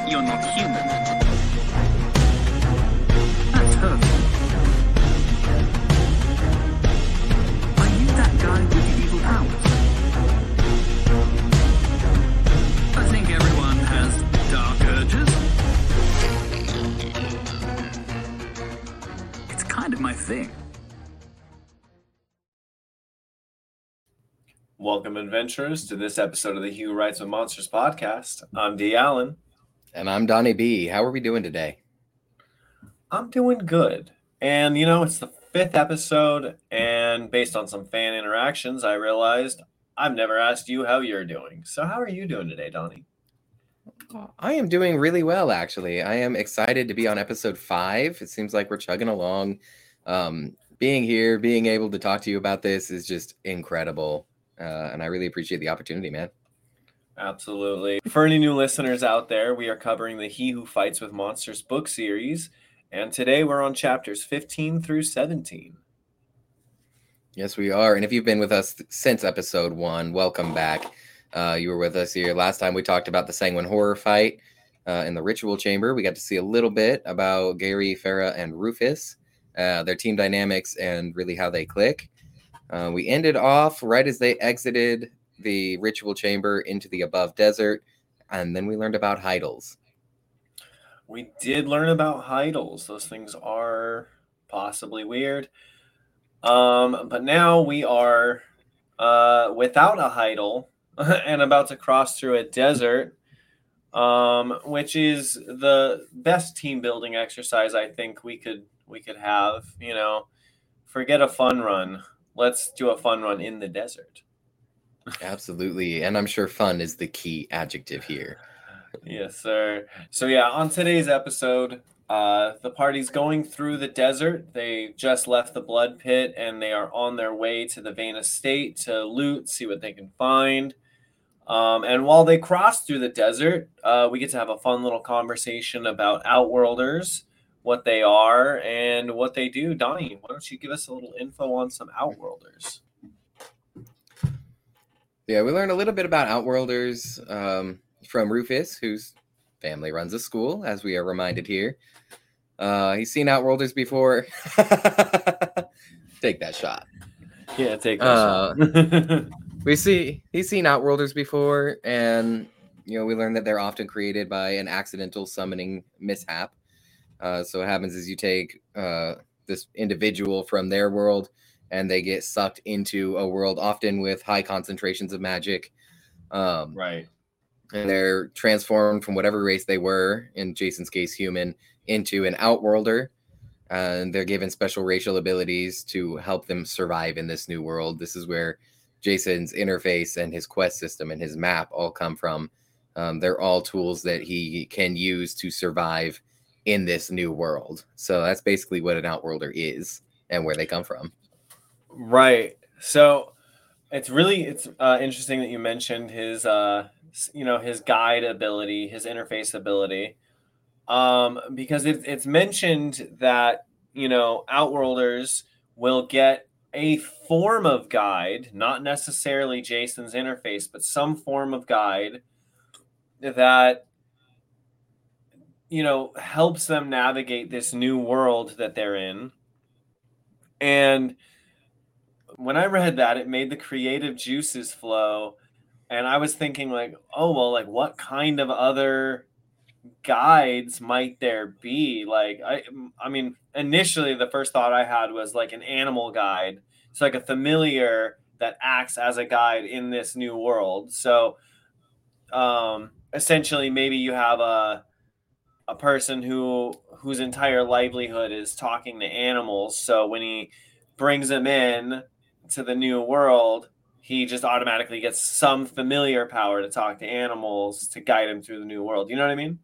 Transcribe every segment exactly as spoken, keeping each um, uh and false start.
You're not human. That's hurtful. Are you that guy with the evil powers? I think everyone has dark urges. It's kind of my thing. Welcome, adventurers, to this episode of the He Who Writes with Monsters podcast. I'm D. Allen. And I'm Donnie B. How are we doing today? I'm doing good. And, you know, it's the fifth episode, and based on some fan interactions, I realized I've never asked you how you're doing. So how are you doing today, Donnie? I am doing really well, actually. I am excited to be on episode five. It seems like we're chugging along. Um, being here, being able to talk to you about this is just incredible. Uh, and I really appreciate the opportunity, man. Absolutely. For any new listeners out there, we are covering the He Who Fights with Monsters book series. And today we're on chapters fifteen through seventeen. Yes, we are. And if you've been with us since episode one, welcome back. Uh, you were with us here. Last time we talked about the Sanguine Horror fight uh, in the Ritual Chamber. We got to see a little bit about Gary, Farah, and Rufus, uh, their team dynamics, and really how they click. Uh, we ended off right as they exited the Ritual Chamber into the Above Desert, and then we learned about Heidels. We did learn about Heidels. Those things are possibly weird. Um, but now we are uh, without a Heidel and about to cross through a desert, um, which is the best team building exercise I think we could we could have. You know, forget a fun run. Let's do a fun run in the desert. Absolutely. And I'm sure fun is the key adjective here. Yes, sir. So yeah, on today's episode, uh, the party's going through the desert. They just left the blood pit and they are on their way to the Vane Estate to loot, see what they can find. Um, and while they cross through the desert, uh, we get to have a fun little conversation about Outworlders, what they are, and what they do. Donnie, why don't you give us a little info on some Outworlders? Yeah, we learned a little bit about Outworlders um, from Rufus, whose family runs a school, as we are reminded here. Uh, he's seen Outworlders before. Take that shot. Yeah, take that uh, shot. we see he's seen Outworlders before, and you know we learned that they're often created by an accidental summoning mishap. Uh, so what happens is you take uh, this individual from their world, and they get sucked into a world often with high concentrations of magic. Um, right. And they're transformed from whatever race they were, in Jason's case, human, into an Outworlder. And they're given special racial abilities to help them survive in this new world. This is where Jason's interface and his quest system and his map all come from. Um, they're all tools that he can use to survive in this new world. So that's basically what an Outworlder is and where they come from. Right. So it's really it's uh, interesting that you mentioned his uh, you know his guide ability, his interface ability, um, because it, it's mentioned that you know Outworlders will get a form of guide, not necessarily Jason's interface, but some form of guide that you know helps them navigate this new world that they're in. And when I read that, it made the creative juices flow. And I was thinking like, oh, well, like what kind of other guides might there be? Like, I, I mean, initially the first thought I had was like an animal guide. It's like a familiar that acts as a guide in this new world. So um, essentially maybe you have a, a person who, whose entire livelihood is talking to animals. So when he brings them in to the new world, he just automatically gets some familiar power to talk to animals to guide him through the new world. You know what I mean?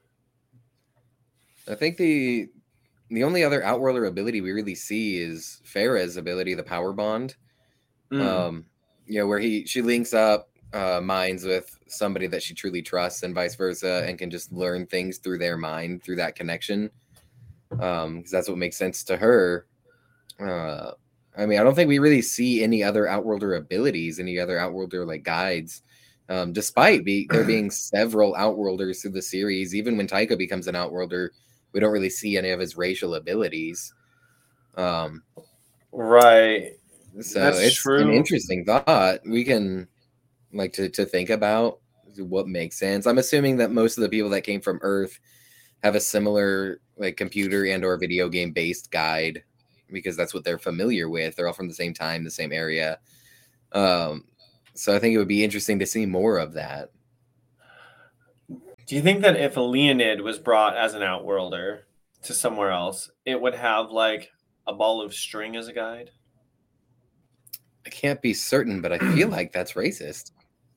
I think the the only other Outworlder ability we really see is Farah's ability, the Power Bond. Mm. Um, you know, where he she links up uh, minds with somebody that she truly trusts, and vice versa, and can just learn things through their mind through that connection. Um, because that's what makes sense to her. Uh, I mean, I don't think we really see any other Outworlder abilities, any other Outworlder like guides. Um, despite be, there being several Outworlders through the series, even when Taika becomes an Outworlder, we don't really see any of his racial abilities. Um, right. so That's it's true. an interesting thought. We can like to, to think about what makes sense. I'm assuming that most of the people that came from Earth have a similar like computer and or video game based guide because that's what they're familiar with. They're all from the same time, the same area. Um, so I think it would be interesting to see more of that. Do you think that if a Leonid was brought as an Outworlder to somewhere else, it would have like a ball of string as a guide? I can't be certain, but I feel like that's racist.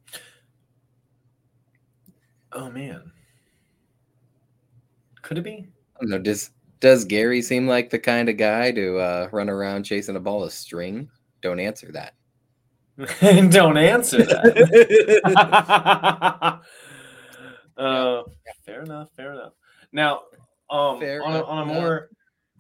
Oh man. Could it be? I don't know. Does does Gary seem like the kind of guy to uh, run around chasing a ball of string? Don't answer that. Don't answer that. uh, fair enough. Fair enough. Now, um, Fair on a, on a enough. more,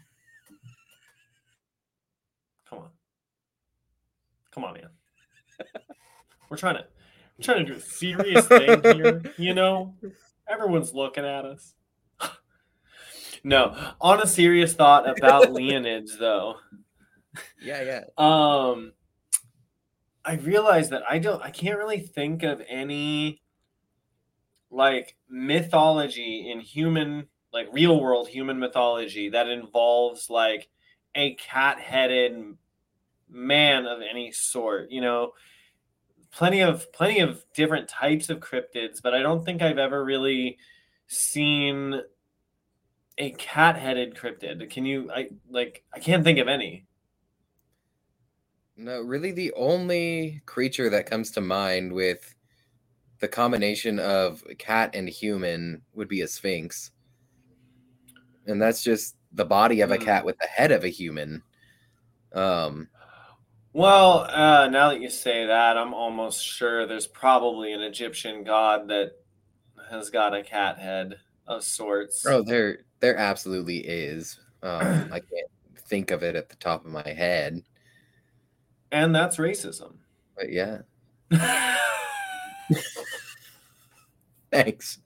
come on, come on, man. We're trying to, we're trying to do a serious thing here. You know, everyone's looking at us. No, on a serious thought about Leonids, though. Yeah, yeah. Um, I realized that I don't, I can't really think of any like mythology in human, like real world human mythology that involves like a cat-headed man of any sort. You know, plenty of plenty of different types of cryptids, but I don't think I've ever really seen a cat-headed cryptid. Can you? I like. I can't think of any. No, really, the only creature that comes to mind with the combination of cat and human would be a sphinx, and that's just the body of a Hmm. cat with the head of a human. Um, Well, uh, now that you say that, I'm almost sure there's probably an Egyptian god that has got a cat head of sorts. oh, there, there absolutely is. Um, I can't think of it at the top of my head, And that's racism. but yeah, thanks.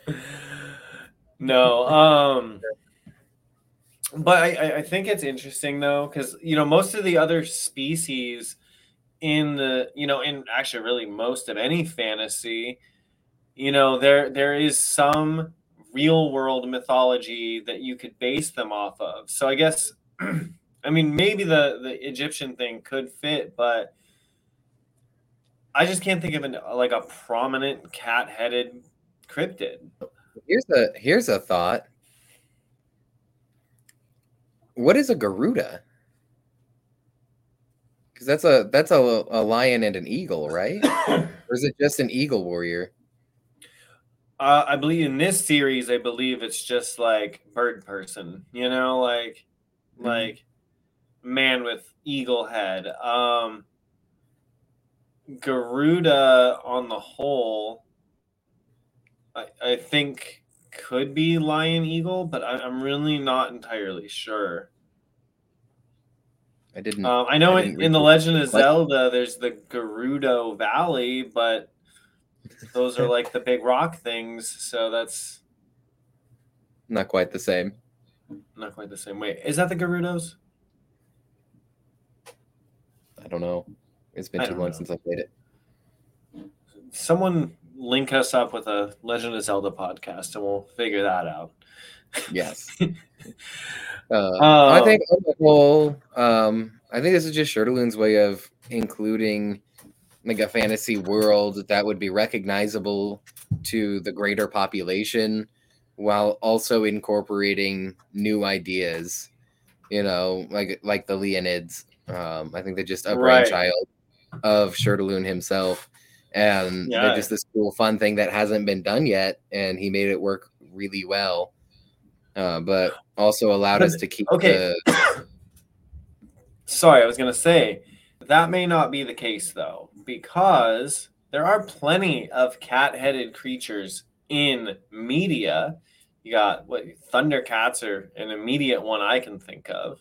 No, um, but I, I think it's interesting though, because you know most of the other species in the you know in actually really most of any fantasy, you know there there is some real world mythology that you could base them off of. So I guess, I mean maybe the the Egyptian thing could fit, but I just can't think of an like a prominent cat-headed cryptid. Here's a here's a thought. What is a Garuda? Because that's a that's a, a lion and an eagle, right? Or is it just an eagle warrior? Uh, I believe in this series, I believe it's just like bird person, you know, like Mhm. like man with eagle head. Um, Garuda on the whole, I, I think could be lion eagle, but I, I'm really not entirely sure. I didn't. Um, I know I in, didn't in the read Legend of what? Zelda, there's the Gerudo Valley, but those are like the big rock things, so that's Not quite the same. not quite the same way. Is that the Gerudos? I don't know. It's been I too don't long know. since I played it. Someone link us up with a Legend of Zelda podcast and we'll figure that out. Yes. uh, I Um, think on the whole, um, I think this is just Shirtaloon's way of including like a fantasy world that would be recognizable to the greater population while also incorporating new ideas, you know, like like the Leonids. Um, I think they're just a Right. brainchild of Shirtaloon himself. And Yeah. they're just this cool, fun thing that hasn't been done yet, and he made it work really well. Uh, but also allowed But- us to keep okay. the Sorry, I was going to say that may not be the case though, because there are plenty of cat-headed creatures in media. You got what Thundercats are an immediate one I can think of.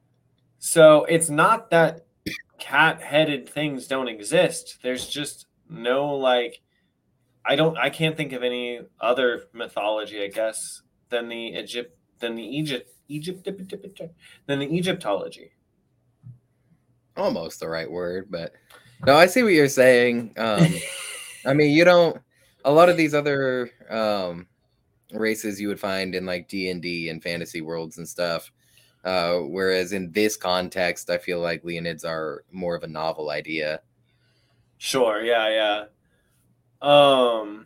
So it's not that cat-headed things don't exist. There's just no like I don't I can't think of any other mythology, I guess, than the Egypt than the Egypt Egypt than the Egyptology. Almost the right word, but no, I see what you're saying. Um, I mean, you don't. A lot of these other um, races you would find in like D and D and fantasy worlds and stuff. Uh, whereas in this context, I feel like Leonids are more of a novel idea. Sure, yeah, yeah. Um,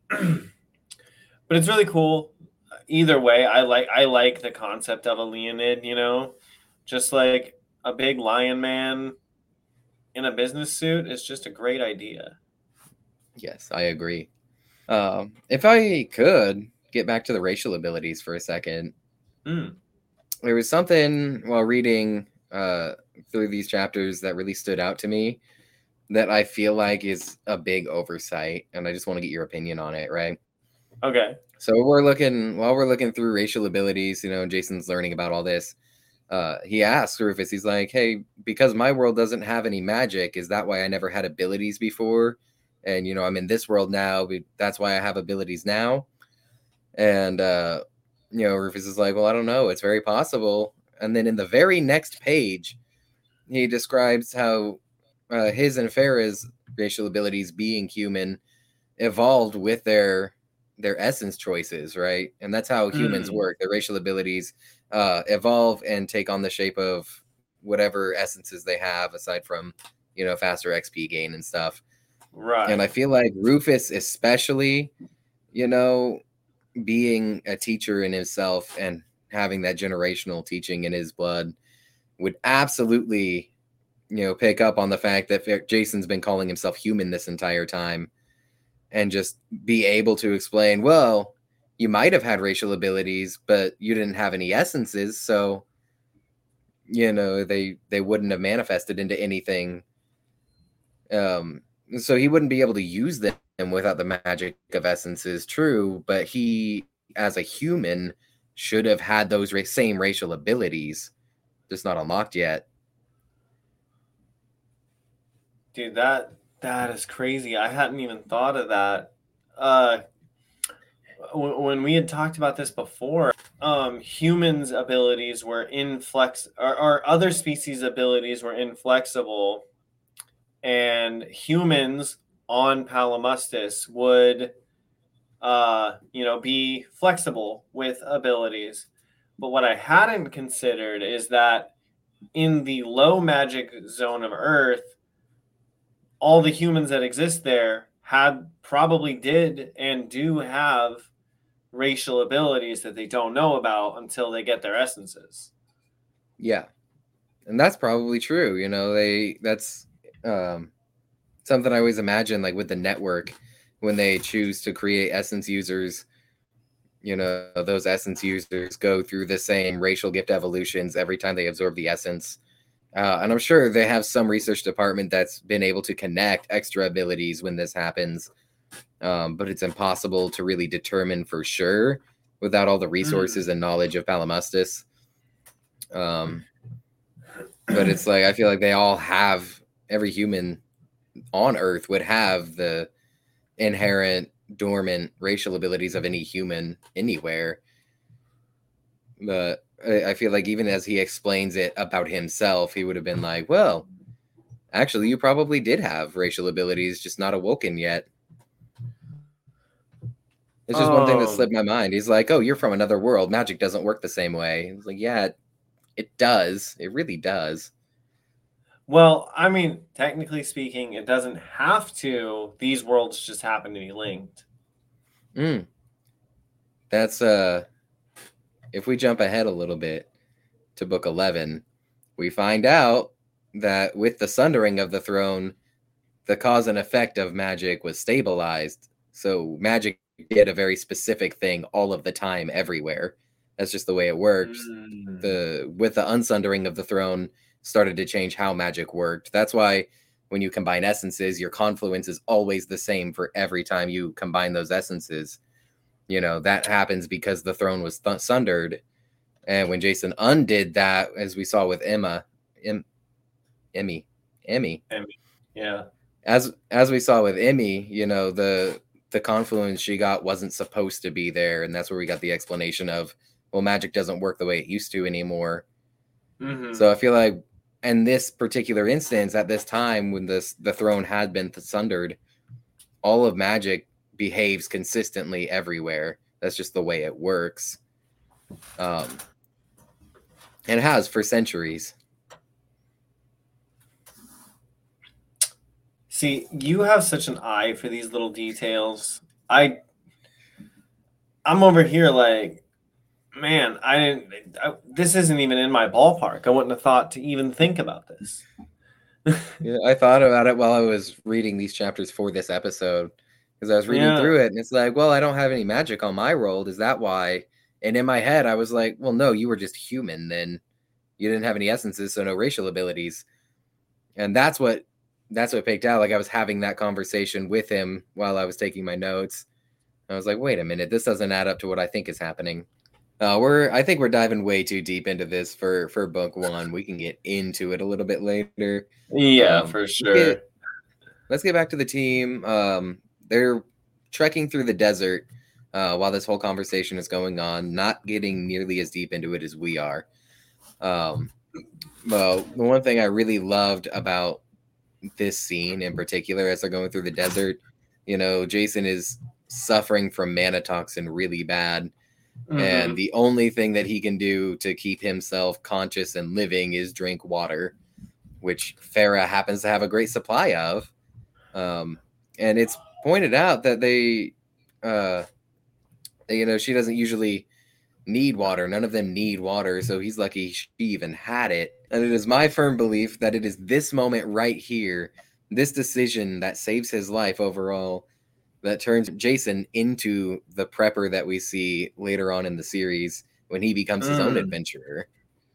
but it's really cool. Either way, I like I like the concept of a Leonid. You know, just like a big lion man in a business suit is just a great idea. Yes, I agree. Um, if I could get back to the racial abilities for a second, Mm. there was something while reading uh, through these chapters that really stood out to me that I feel like is a big oversight, and I just want to get your opinion on it, right? Okay. So we're looking while we're looking through racial abilities, you know, Jason's learning about all this. Uh, he asks Rufus, he's like, "Hey, because my world doesn't have any magic, is that why I never had abilities before? And you know, I'm in this world now, but that's why I have abilities now." And uh, you know, Rufus is like, "Well, I don't know. It's very possible." And then in the very next page, he describes how uh, his and Farah's racial abilities, being human, evolved with their their essence choices, right? And that's how humans Mm. work. Their racial abilities uh, evolve and take on the shape of whatever essences they have, aside from, you know, faster X P gain and stuff. Right. And I feel like Rufus, especially, you know, being a teacher in himself and having that generational teaching in his blood, would absolutely, you know, pick up on the fact that Jason's been calling himself human this entire time, and just be able to explain, well, you might have had racial abilities, but you didn't have any essences, so you know they they wouldn't have manifested into anything. Um, so he wouldn't be able to use them without the magic of essences. True, but he, as a human, should have had those ra- same racial abilities, just not unlocked yet. Dude, that that is crazy. I hadn't even thought of that. Uh, w- when we had talked about this before, um, humans' abilities were inflex, or, or other species' abilities were inflexible, and humans on Palamustis would, uh, you know, be flexible with abilities. But what I hadn't considered is that in the low magic zone of Earth, all the humans that exist there had probably did and do have racial abilities that they don't know about until they get their essences. Yeah, and that's probably true. You know, they that's um, something I always imagine, like with the network, when they choose to create essence users. You know, those essence users go through the same racial gift evolutions every time they absorb the essence. Uh, and I'm sure they have some research department that's been able to connect extra abilities when this happens. Um, but it's impossible to really determine for sure without all the resources Mm. and knowledge of Palamustis. Um, but it's like, I feel like they all have, every human on Earth would have the inherent dormant racial abilities of any human anywhere. But I feel like even as he explains it about himself, he would have been like, well, actually, you probably did have racial abilities, just not awoken yet. It's just one thing that Um, slipped my mind. He's like, oh, you're from another world. Magic doesn't work the same way. It's like, yeah, it, it does. It really does. well, I mean, technically speaking, it doesn't have to. These worlds just happen to be linked. Mm. That's, uh, if we jump ahead a little bit to book eleven, we find out that with the sundering of the throne, the cause and effect of magic was stabilized. So magic did a very specific thing all of the time, everywhere. That's just the way it worked. Mm. The with the unsundering of the throne started to change how magic worked. That's why when you combine essences, your confluence is always the same for every time you combine those essences. You know, that happens because the throne was th- sundered. And when Jason undid that, as we saw with Emma, em, Emmy, Emmy, Emmy. Yeah. as as we saw with Emmy, you know, the the confluence she got wasn't supposed to be there, and that's where we got the explanation of, well, magic doesn't work the way it used to anymore. Mm-hmm. So I feel like in this particular instance, at this time when this the throne had been sundered, all of magic behaves consistently everywhere. That's just the way it works. Um, and it has for centuries. See, you have such an eye for these little details. I, I'm over here like, man, I didn't. I, this isn't even in my ballpark. I wouldn't have thought to even think about this. Yeah, I thought about it while I was reading these chapters for this episode, because I was reading Yeah. through it, and it's like, well, I don't have any magic on my roll. Is that why? And in my head, I was like, well, no, you were just human. Then you didn't have any essences, so no racial abilities. And that's what that's what picked out. Like I was having that conversation with him while I was taking my notes. I was like, wait a minute, this doesn't add up to what I think is happening. Uh, we're I think we're diving way too deep into this for for book one. We can get into it a little bit later. Yeah, Um, for let's sure. get- Let's get back to the team. Um, they're trekking through the desert uh, while this whole conversation is going on, not getting nearly as deep into it as we are. Um, well, the one thing I really loved about this scene in particular, as they're going through the desert, you know, Jason is suffering from mana toxin really bad. Mhm. And the only thing that he can do to keep himself conscious and living is drink water, which Farah happens to have a great supply of. Um, and it's pointed out that they, uh, you know, she doesn't usually need water. None of them need water. So he's lucky she even had it. And it is my firm belief that it is this moment right here, this decision that saves his life overall, that turns Jason into the prepper that we see later on in the series when he becomes his own Mm. adventurer.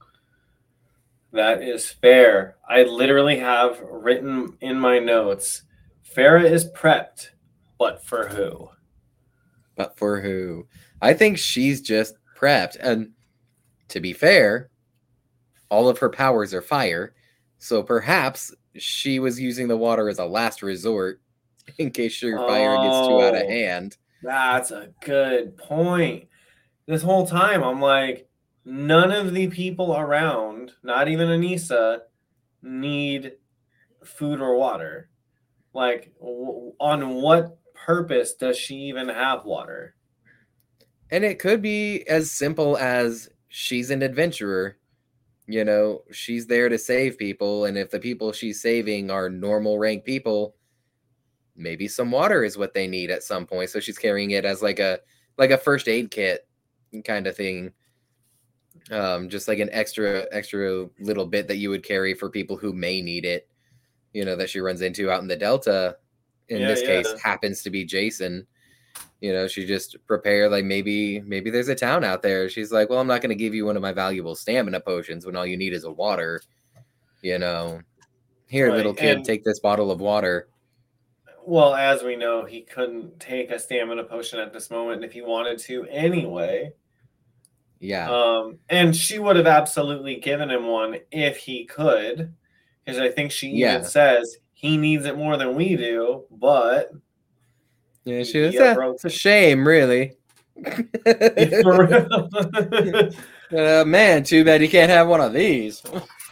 That is fair. I literally have written in my notes, Farah is prepped, but for who? But for who? I think she's just prepped. And to be fair, all of her powers are fire. So perhaps she was using the water as a last resort in case your fire gets too out of Oh. hand. That's a good point. This whole time, I'm like, none of the people around, not even Anissa, need food or water. Like, w- on what purpose does she even have water? And it could be as simple as she's an adventurer. You know, she's there to save people. And if the people she's saving are normal rank people, maybe some water is what they need at some point. So she's carrying it as like a like a first aid kit kind of thing. Um, just like an extra extra little bit that you would carry for people who may need it, you know, that she runs into out in the Delta. In Yeah, this yeah. case, happens to be Jason. You know, she just prepare like maybe maybe there's a town out there. She's like, well, I'm not going to give you one of my valuable stamina potions when all you need is a water. You know, here, Right, little kid, and- take this bottle of water. Well, as we know, he couldn't take a stamina potion at this moment if he wanted to anyway. Yeah, Um, and she would have absolutely given him one if he could, because I think she even Yeah. says he needs it more than we do, but yeah. She was. Yeah, "Eh, bro. it's a shame, really. for real. Uh, man, too bad you can't have one of these.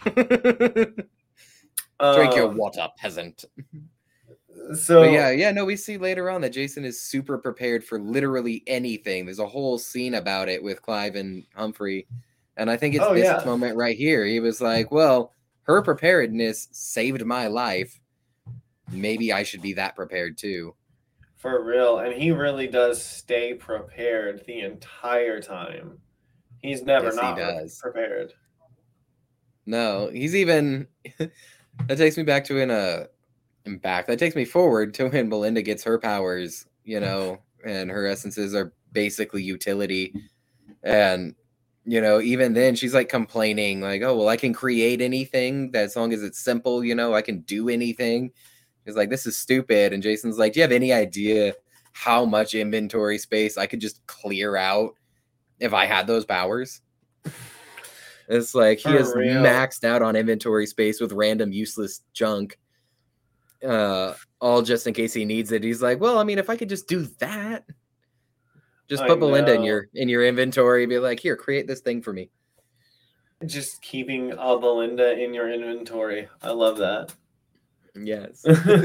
Drink your Um, water, peasant. So But yeah, yeah, no, we see later on that Jason is super prepared for literally anything. There's a whole scene about it with Clive and Humphrey. And I think it's Oh, this yeah. moment right here. He was like, well, her preparedness saved my life. Maybe I should be that prepared too. for real, and he really does stay prepared the entire time. He's never Yes, he not does. prepared. No, he's even that takes me back to in a in back. That takes me forward to when Belinda gets her powers, you know, and her essences are basically utility. And you know, even then she's like complaining, like, oh well, I can create anything that as long as it's simple, you know, I can do anything. He's like, this is stupid. And Jason's like, do you have any idea how much inventory space I could just clear out if I had those powers? It's like he For is real. maxed out on inventory space with random useless junk. Uh, all just in case he needs it. He's like, well, I mean, if I could just do that, just I put Belinda in know. your in your inventory, be like, here, create this thing for me. Just keeping a Belinda in your inventory. I love that. Yes.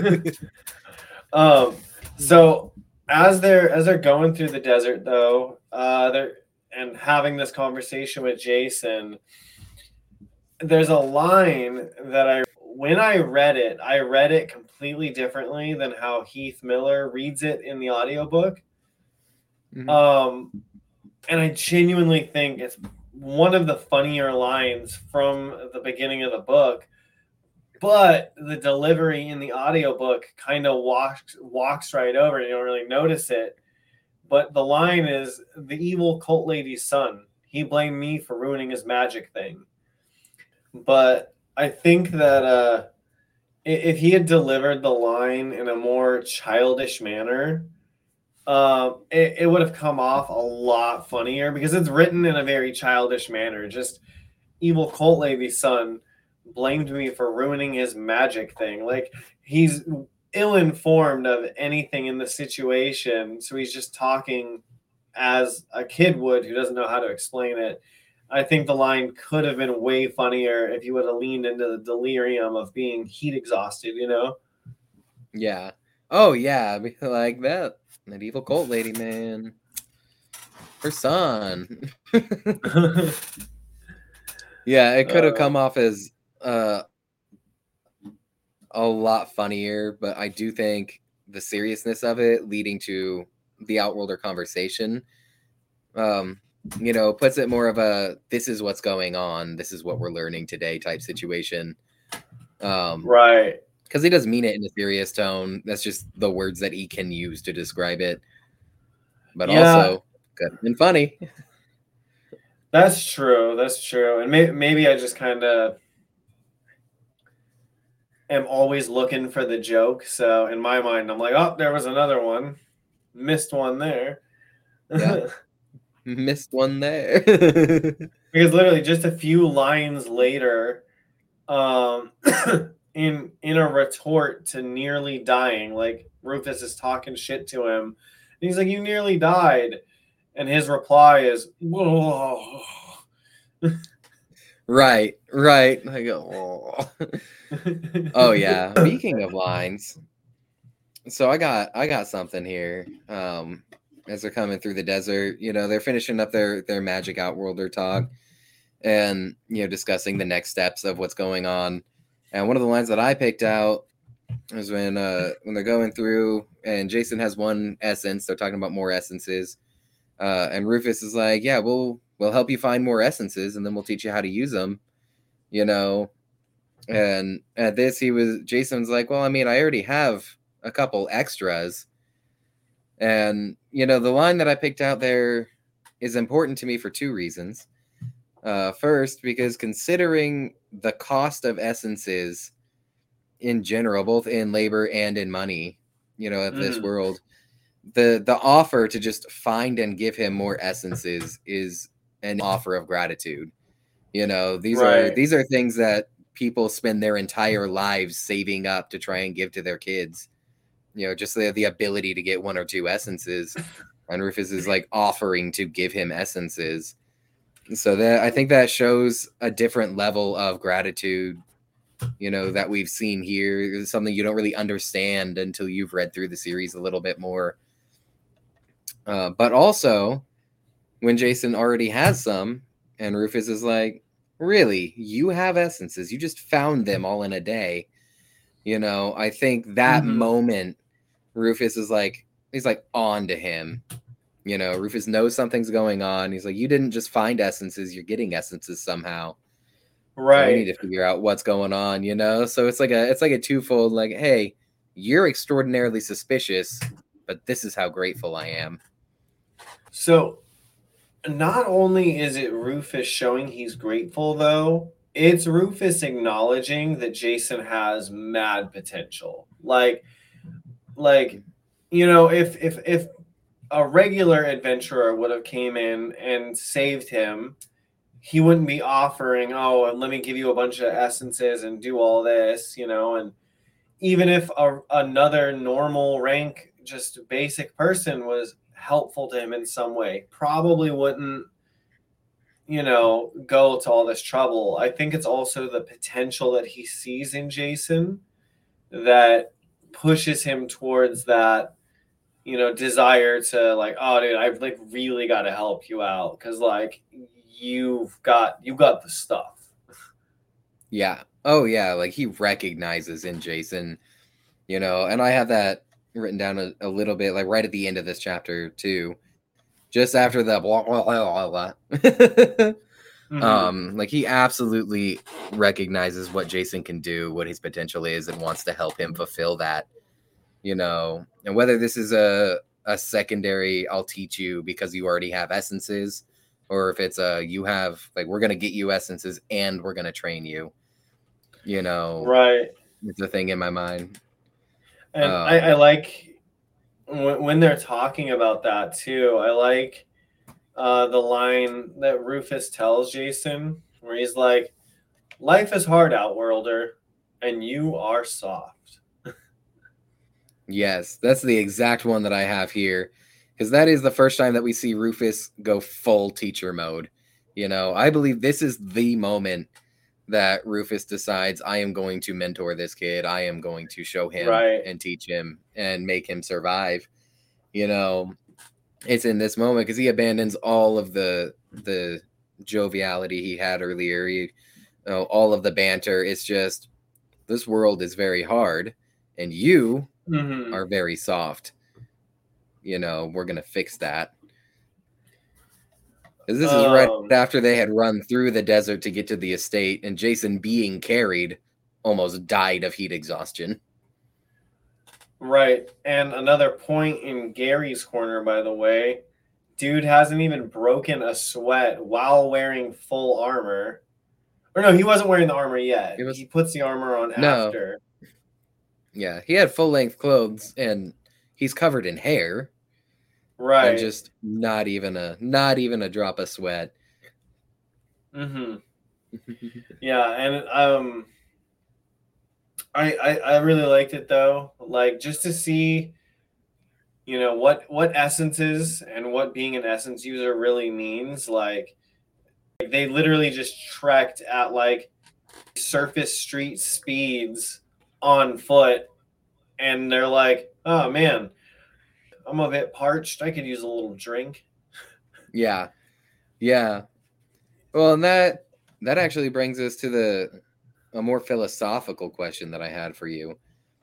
um, so as they're as they're going through the desert, though, uh, they're and having this conversation with Jason, there's a line that I when I read it, I read it completely differently than how Heath Miller reads it in the audiobook. Mhm. Um, and I genuinely think it's one of the funnier lines from the beginning of the book. But the delivery in the audiobook kind of walks walks right over it. You don't really notice it. But the line is, the evil cult lady's son. He blamed me for ruining his magic thing. But I think that uh, if he had delivered the line in a more childish manner, um, it, it would have come off a lot funnier because it's written in a very childish manner. Just evil cult lady's son blamed me for ruining his magic thing. Like, he's ill-informed of anything in the situation, so he's just talking as a kid would who doesn't know how to explain it. I think the line could have been way funnier if he would have leaned into the delirium of being heat exhausted, you know? Yeah. Oh yeah, be like that that evil cult lady, man. Her son. Yeah, it could have Uh, come off as uh a lot funnier, but I do think the seriousness of it leading to the Outworlder conversation, um, you know, puts it more of a this is what's going on, this is what we're learning today type situation. Um, right. because he doesn't mean it in a serious tone. That's just the words that he can use to describe it. But Yeah. also good and funny. That's true. That's true. And may- maybe I just kind of am always looking for the joke. So in my mind, I'm like, oh, there was another one. Missed one there. Yeah. Missed one there. Because literally just a few lines later, um, in in a retort to nearly dying, like Rufus is talking shit to him. And he's like, you nearly died. And his reply is, whoa. Right, right. I go, oh. Oh yeah. Speaking of lines, so I got I got something here. Um, as they're coming through the desert, you know, they're finishing up their their magic outworlder talk, and you know, discussing the next steps of what's going on. And one of the lines that I picked out is when uh when they're going through, and Jason has one essence. They're talking about more essences, uh, and Rufus is like, "Yeah, we'll we'll help you find more essences, and then we'll teach you how to use them." You know, and at this, he was Jason's like, "Well, I mean, I already have a couple extras." And you know, the line that I picked out there is important to me for two reasons. Uh, first, because considering the cost of essences in general, both in labor and in money, you know, of this Mhm. world, the the offer to just find and give him more essences is an offer of gratitude. You know, these are Right. these are things that people spend their entire lives saving up to try and give to their kids. You know, just the, the ability to get one or two essences. And Rufus is like offering to give him essences. So that I think that shows a different level of gratitude, you know, that we've seen here. It's something you don't really understand until you've read through the series a little bit more. Uh, but also, when Jason already has some, and Rufus is like, really, you have essences. You just found them all in a day. You know, I think that Mhm. moment, Rufus is like, he's like on to him. You know, Rufus knows something's going on. He's like, you didn't just find essences, you're getting essences somehow. So we need Right. to figure out what's going on, you know? So it's like a it's like a twofold, like, hey, you're extraordinarily suspicious, but this is how grateful I am. So not only is it Rufus showing he's grateful, though, it's Rufus acknowledging that Jason has mad potential. Like, like, you know, if if if a regular adventurer would have came in and saved him, he wouldn't be offering, oh, and let me give you a bunch of essences and do all this, you know, and even if a, another normal rank, just basic person was helpful to him in some way, probably wouldn't, you know, go to all this trouble. I think it's also the potential that he sees in Jason that pushes him towards that, you know, desire to like, oh dude, I've like really got to help you out because like you've got you got the stuff. Yeah. Oh yeah, like he recognizes in Jason, you know, and I have that written down a, a little bit, like right at the end of this chapter too. Just after the blah blah blah blah. Mm-hmm. Um, like he absolutely recognizes what Jason can do, what his potential is, and wants to help him fulfill that. You know, and whether this is a a secondary, I'll teach you because you already have essences, or if it's a you have like we're gonna get you essences and we're gonna train you. You know, Right. it's a thing in my mind. And Um, I, I like when, when they're talking about that too. I like uh, the line that Rufus tells Jason, where he's like, "Life is hard, Outworlder, and you are soft." Yes, that's the exact one that I have here, because that is the first time that we see Rufus go full teacher mode. You know, I believe this is the moment that Rufus decides, I am going to mentor this kid. I am going to show him Right. and teach him and make him survive. You know, it's in this moment because he abandons all of the the joviality he had earlier. He, you know, all of the banter. It's just this world is very hard, and you Mm-hmm. are very soft. You know, we're gonna fix that. Because this is right Um, after they had run through the desert to get to the estate, and Jason, being carried, almost died of heat exhaustion. Right. And another point in Gary's corner, by the way, dude hasn't even broken a sweat while wearing full armor. Or no, he wasn't wearing the armor yet. It was- He puts the armor on No. after. Yeah, he had full length clothes, and he's covered in hair, Right. and just not even a not even a drop of sweat. Mm-hmm. Yeah, and um, I, I I really liked it though. Like just to see, you know, what what essences and what being an essence user really means. Like, like they literally just trekked at like surface street speeds on foot, and they're like, oh man, I'm a bit parched. I could use a little drink. Yeah, yeah. Well, and that that actually brings us to the a more philosophical question that I had for you.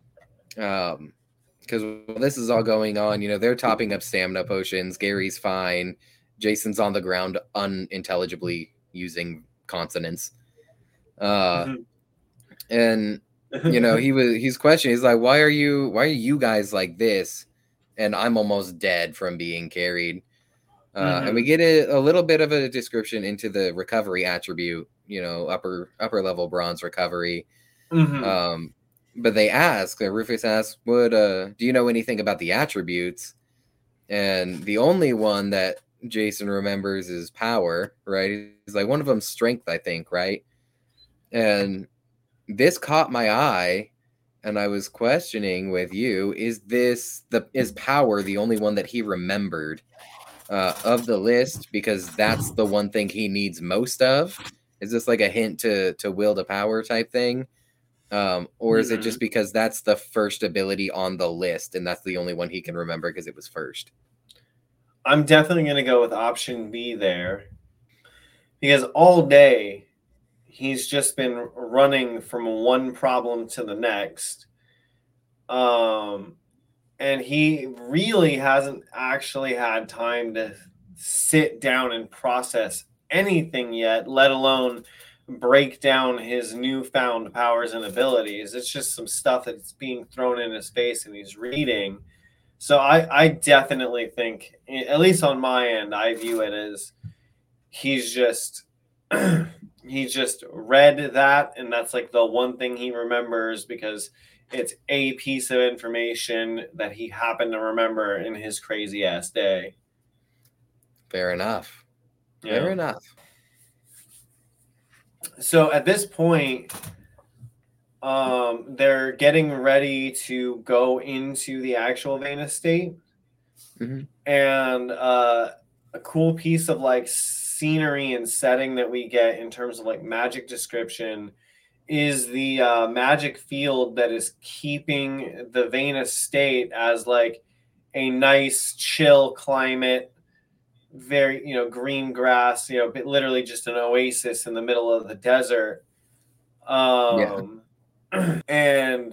Um, because while this is all going on, you know, they're topping up stamina potions. Gary's fine. Jason's on the ground unintelligibly using consonants. Uh, Mhm. and you know, he was he's questioning. He's like, "Why are you? Why are you guys like this?" And I'm almost dead from being carried. Uh, and we Mhm. get a, a little bit of a description into the recovery attribute. You know, upper upper level bronze recovery. Mhm. Um, but they ask, uh, Rufus asks, "Would uh, do you know anything about the attributes?" And the only one that Jason remembers is power. Right? He's like, one of them's strength, I think. Right? And this caught my eye, and I was questioning with you: is this the is power the only one that he remembered uh, of the list? Because that's the one thing he needs most of. Is this like a hint to to will to power type thing, um, or is it Mhm. just because that's the first ability on the list and that's the only one he can remember because it was first? I'm definitely going to go with option B there because all day he's just been running from one problem to the next. Um, and he really hasn't actually had time to sit down and process anything yet, let alone break down his newfound powers and abilities. It's just some stuff that's being thrown in his face and he's reading. So I, I definitely think, at least on my end, I view it as he's just he's just read that, and that's like the one thing he remembers because it's a piece of information that he happened to remember in his crazy ass day. Fair enough. You Fair know? enough. So at this point, um, they're getting ready to go into the actual Vane estate. Mhm. And uh, a cool piece of like scenery and setting that we get in terms of like magic description is the uh, magic field that is keeping the Vane estate as like a nice chill climate, very, you know, green grass, you know, but literally just an oasis in the middle of the desert. Yeah. Um, and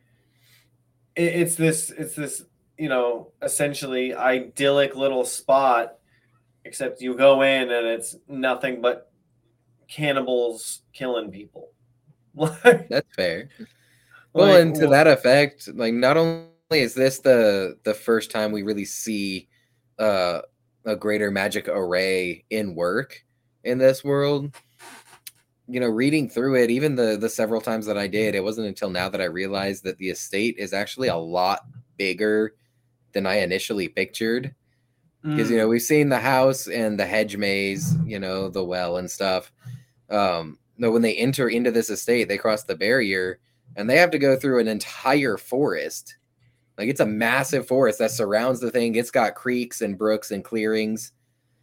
it, it's this, it's this, you know, essentially idyllic little spot, except you go in and it's nothing but cannibals killing people. like, That's fair. Well, like and to that effect, like not only is this the the first time we really see uh, a greater magic array in work in this world, you know, reading through it, even the the several times that I did, it wasn't until now that I realized that the estate is actually a lot bigger than I initially pictured. Because you know mm, we've seen the house and the hedge maze, you know, the well and stuff. Um, no, when they enter into this estate, they cross the barrier and they have to go through an entire forest. Like it's a massive forest that surrounds the thing. It's got creeks and brooks and clearings,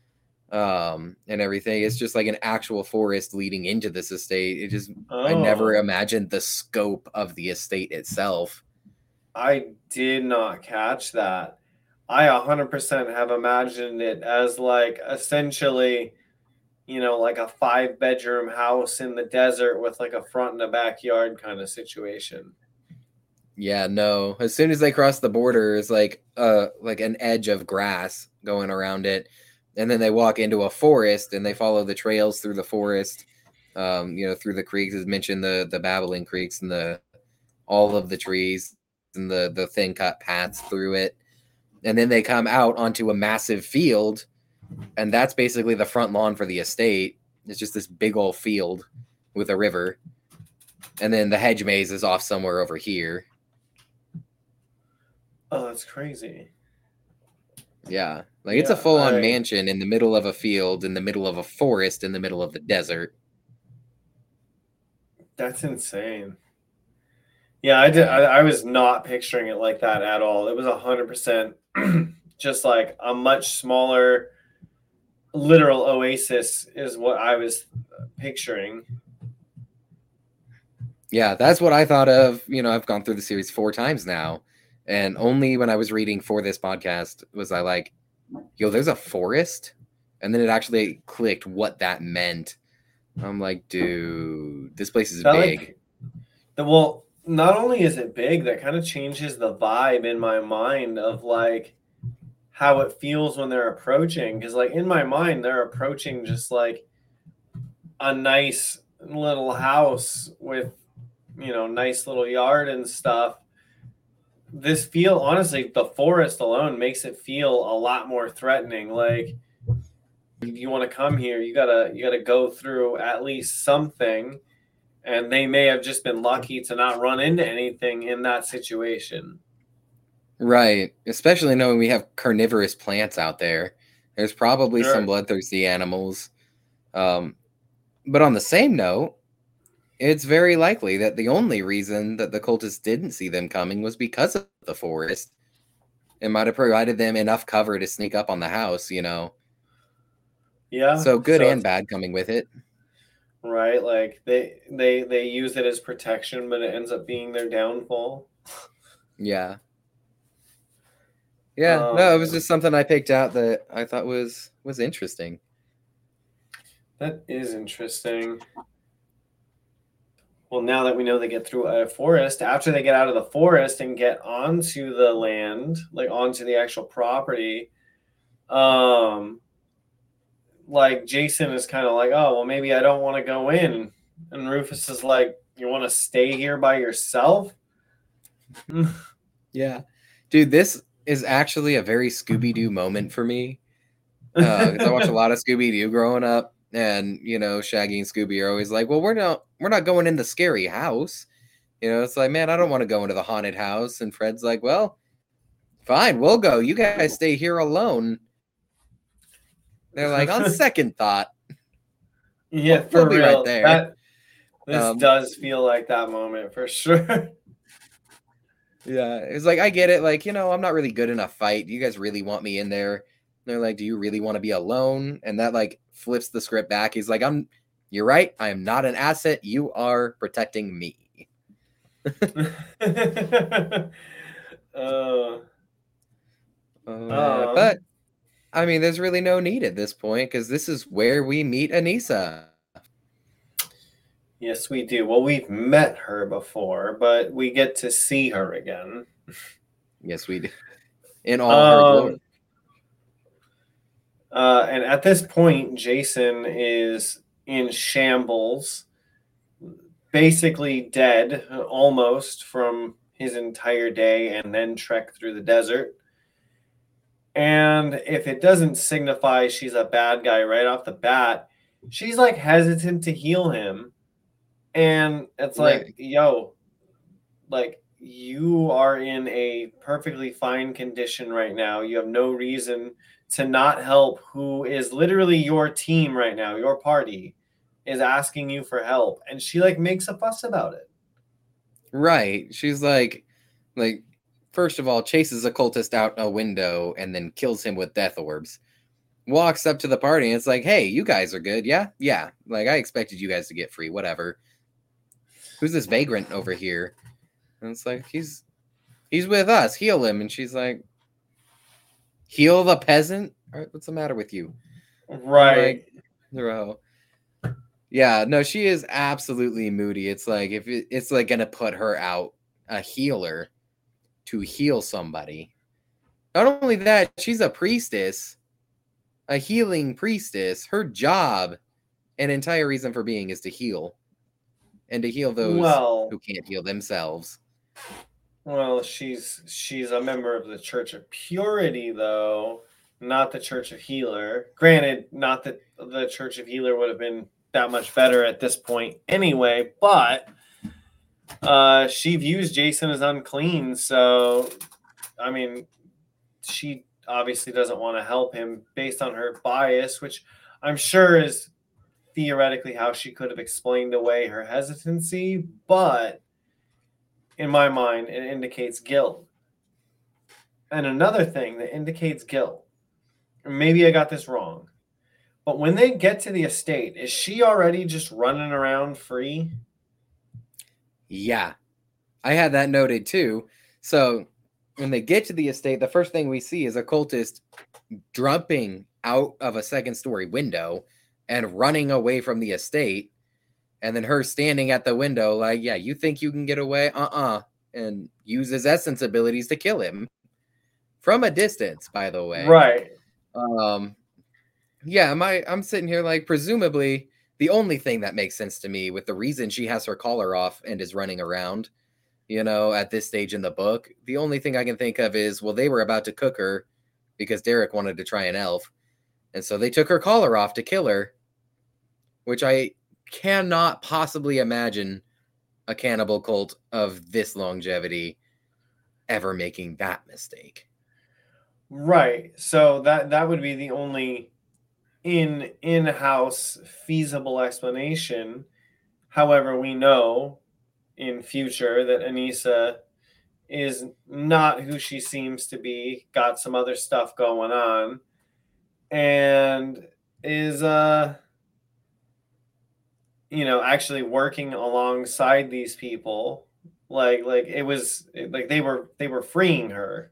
um, and everything. It's just like an actual forest leading into this estate. It just I never oh, imagined the scope of the estate itself. I did not catch that. I one hundred percent have imagined it as like essentially, you know, like a five bedroom house in the desert with like a front and a backyard kind of situation. Yeah, no. As soon as they cross the border, it's like uh like an edge of grass going around it. And then they walk into a forest and they follow the trails through the forest. Um, you know, through the creeks, as mentioned, the the babbling creeks and the all of the trees and the the thin cut paths through it. And then they come out onto a massive field, and that's basically the front lawn for the estate. It's just this big old field with a river. And then the hedge maze is off somewhere over here. Oh, that's crazy. Yeah. Like it's a Yeah, full on I mansion in the middle of a field, in the middle of a forest, in the middle of the desert. that's insane. Yeah, I did. Yeah. I, I was not picturing it like that at all. It was a hundred percent just like a much smaller, literal oasis is what I was picturing. Yeah, that's what I thought of. You know, I've gone through the series four times now. And only when I was reading for this podcast was I like, yo, there's a forest. And then it actually clicked what that meant. I'm like, dude, this place is That big. like, the, well, not only is it big, that kind of changes the vibe in my mind of like how it feels when they're approaching. Because like in my mind, they're approaching just like a nice little house with, you know, nice little yard and stuff. This feel honestly, the forest alone makes it feel a lot more threatening. Like if you want to come here, you gotta you gotta go through at least something, and they may have just been lucky to not run into anything in that situation. Right. Especially knowing we have carnivorous plants out there. There's probably some Sure. bloodthirsty animals. Um, but on the same note, it's very likely that the only reason that the cultists didn't see them coming was because of the forest. It might have provided them enough cover to sneak up on the house, you know. Yeah. So good So and it's bad coming with it. right, like they they they use it as protection, but it ends up being their downfall. Yeah. Yeah. No, it was Um, just something I picked out that I thought was was interesting. that is interesting. Well, now that we know they get through a forest, after they get out of the forest and get onto the land, like onto the actual property, um, like Jason is kind of like, oh, well, maybe I don't want to go in. And Rufus is like, you want to stay here by yourself? Yeah. Dude, this is actually a very Scooby-Doo moment for me. Because uh, I watched a lot of Scooby-Doo growing up. And, you know, Shaggy and Scooby are always like, well, we're not we're not going in the scary house. You know, it's like, man, I don't want to go into the haunted house. And Fred's like, well, fine, we'll go. You guys stay here alone. They're like, on second thought, Yeah, we'll for be real. right there. That This Um, does feel like that moment for sure. Yeah, it's like, I get it. Like, you know, I'm not really good in a fight. You guys really want me in there? And they're like, do you really want to be alone? And that like flips the script back. He's like, I'm, you're right. I am not an asset. You are protecting me. uh, Uh, um, but I mean, there's really no need at this point because this is where we meet Anissa. yes, we do. Well, we've met her before, but we get to see her again. Yes, we do. In all her Um, glory. Uh, and at this point, Jason is in shambles, basically dead almost from his entire day and then trek through the desert. And if it doesn't signify she's a bad guy right off the bat, she's like hesitant to heal him. And it's like, Right. yo, like you are in a perfectly fine condition right now. You have no reason to not help who is literally your team right now. Your party is asking you for help. And she like makes a fuss about it. Right. She's like, like, first of all, chases a cultist out a window and then kills him with death orbs. Walks up to the party and it's like, hey, you guys are good. Yeah. Yeah. Like, I expected you guys to get free. Whatever. Who's this vagrant over here? And it's like, he's he's with us. Heal him. And she's like, heal the peasant? All right, what's the matter with you? Right. Like, bro. Yeah, no, she is absolutely moody. It's like if it, it's like gonna put her out, a healer, to heal somebody. Not only that, she's a priestess, a healing priestess. Her job, an entire reason for being, is to heal, and to heal those well, who can't heal themselves. Well, she's she's a member of the Church of Purity, though, not the Church of Healer. Granted, not that the Church of Healer would have been that much better at this point anyway, but uh, she views Jason as unclean. So, I mean, she obviously doesn't want to help him based on her bias, which I'm sure is theoretically how she could have explained away her hesitancy, but in my mind, it indicates guilt. And another thing that indicates guilt, maybe I got this wrong, but when they get to the estate, is she already just running around free? Yeah, I had that noted too. So when they get to the estate, the first thing we see is a cultist jumping out of a second story window and running away from the estate. And then her standing at the window like, yeah, you think you can get away? Uh-uh. And uses essence abilities to kill him. From a distance, by the way. Right. Um, yeah, my I'm sitting here like, presumably, the only thing that makes sense to me with the reason she has her collar off and is running around, you know, at this stage in the book, the only thing I can think of is, well, they were about to cook her because Derek wanted to try an elf. And so they took her collar off to kill her, which I cannot possibly imagine a cannibal cult of this longevity ever making that mistake. Right. So that that would be the only in in-house feasible explanation. However, we know in future that Anissa is not who she seems to be, got some other stuff going on, and is uh you know actually working alongside these people. Like like it was like they were they were freeing her.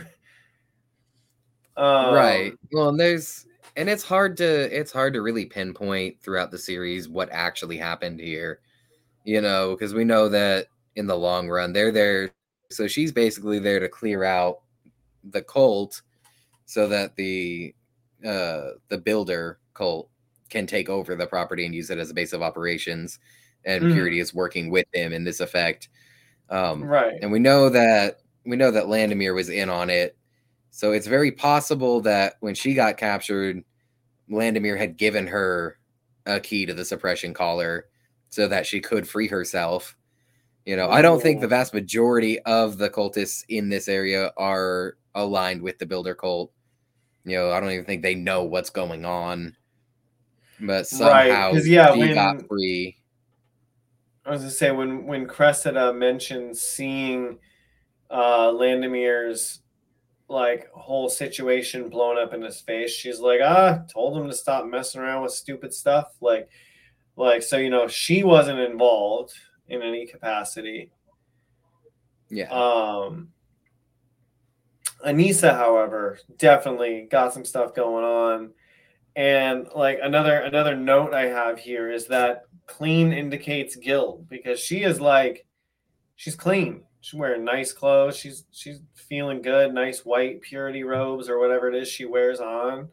um, Right. Well, and there's and it's hard to it's hard to really pinpoint throughout the series what actually happened here. You know, because we know that in the long run they're there, so she's basically there to clear out the cult so that the uh the builder cult can take over the property and use it as a base of operations, and Mhm. Purity is working with them in this effect. Um Right. and we know that we know that Landemir was in on it. So it's very possible that when she got captured, Landemir had given her a key to the suppression collar so that she could free herself. You know, I don't think the Ooh. vast majority of the cultists in this area are aligned with the builder cult. You know, I don't even think they know what's going on. But Right, somehow 'cause, yeah, she when- got free. I was gonna say when when Cressida mentioned seeing uh Landomir's like whole situation blown up in his face, she's like, ah, told him to stop messing around with stupid stuff. Like, like so you know, she wasn't involved in any capacity. Yeah. Um Anissa, however, definitely got some stuff going on. And like another another note I have here is that clean indicates guilt because she is like she's clean. She's wearing nice clothes. She's she's feeling good, nice white purity robes or whatever it is she wears on.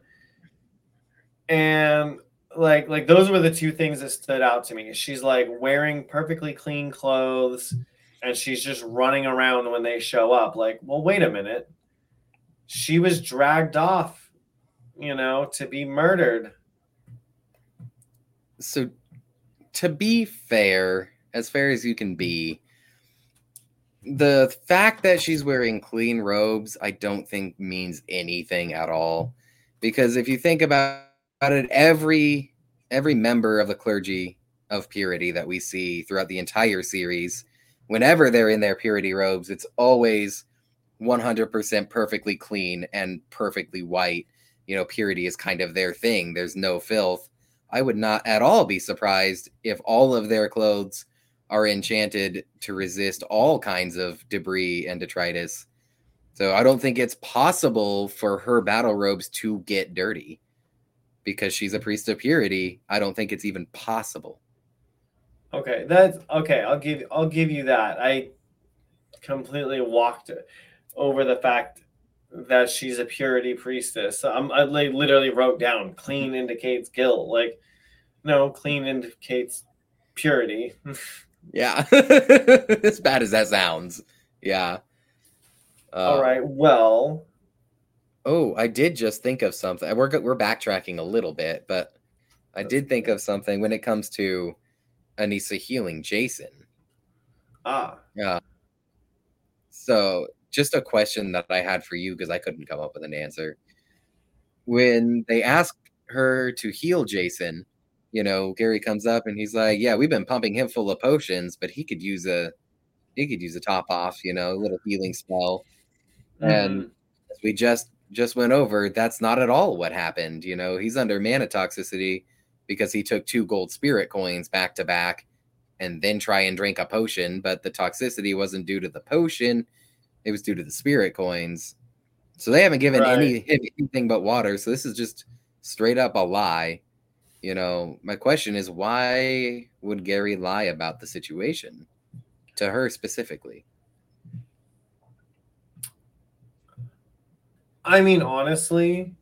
And like like those were the two things that stood out to me. She's like wearing perfectly clean clothes and she's just running around when they show up. Like, well, wait a minute. She was dragged off, you know, to be murdered. So, to be fair, as fair as you can be, the fact that she's wearing clean robes, I don't think means anything at all. Because if you think about it, every every member of the clergy of purity that we see throughout the entire series, whenever they're in their purity robes, it's always one hundred percent perfectly clean and perfectly white. You know, purity is kind of their thing. There's no filth. I would not at all be surprised if all of their clothes are enchanted to resist all kinds of debris and detritus. So I don't think it's possible for her battle robes to get dirty because she's a priest of purity. I don't think it's even possible. Okay, that's okay. I'll give I'll give you that. I completely walked over the fact that she's a purity priestess. I'm, I like, literally wrote down clean indicates guilt. Like, no, clean indicates purity. Yeah. As bad as that sounds. Yeah. Uh, All right. Well. Oh, I did just think of something. We're we're backtracking a little bit, but I did think of something when it comes to Anissa healing Jason. Ah. Yeah. So, just a question that I had for you because I couldn't come up with an answer. When they asked her to heal Jason, you know, Gary comes up and he's like, "Yeah, we've been pumping him full of potions, but he could use a he could use a top off, you know, a little healing spell." Mm-hmm. And as we just just went over, that's not at all what happened. You know, he's under mana toxicity because he took two gold spirit coins back to back and then try and drink a potion, but the toxicity wasn't due to the potion, it was due to the spirit coins. So they haven't given right. any anything but water. So this is just straight up a lie. You know, my question is, why would Gary lie about the situation to her specifically? I mean, honestly,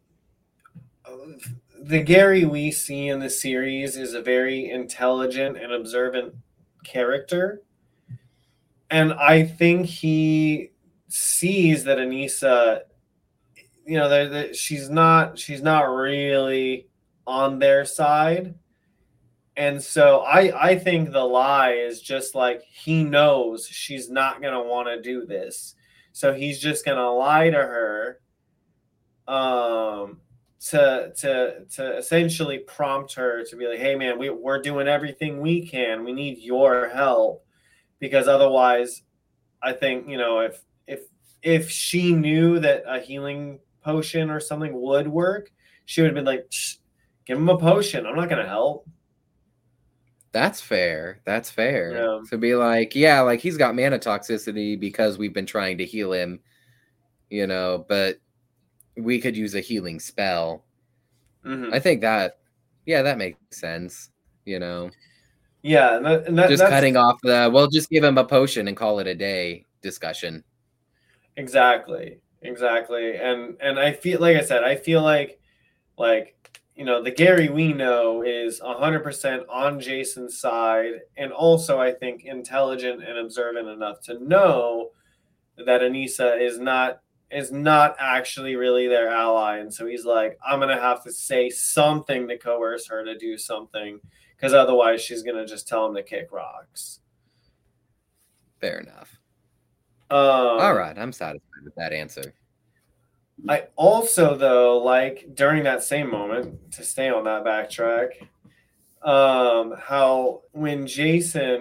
the Gary we see in the series is a very intelligent and observant character. And I think he sees that Anissa, you know, that, that she's not she's not really on their side. And so I, I think the lie is just like he knows she's not going to want to do this. So he's just going to lie to her um, to, to, to essentially prompt her to be like, hey, man, we, we're doing everything we can. We need your help. Because otherwise, I think, you know, if if if she knew that a healing potion or something would work, she would have been like, give him a potion. I'm not going to help. That's fair. That's fair. Yeah. To be like, yeah, like he's got mana toxicity because we've been trying to heal him, you know, but we could use a healing spell. Mm-hmm. I think that, yeah, that makes sense, you know. Yeah. And that, and that, just that's, cutting off the, well, just give him a potion and call it a day discussion. Exactly. Exactly. And, and I feel, like I said, I feel like, like, you know, the Gary we know is one hundred percent on Jason's side, and also I think intelligent and observant enough to know that Anissa is not is not actually really their ally, and so he's like, I'm gonna have to say something to coerce her to do something, because otherwise she's gonna just tell him to kick rocks. Fair enough. Um, All right, I'm satisfied with that answer. I also, though, like during that same moment, to stay on that backtrack, um, how when Jason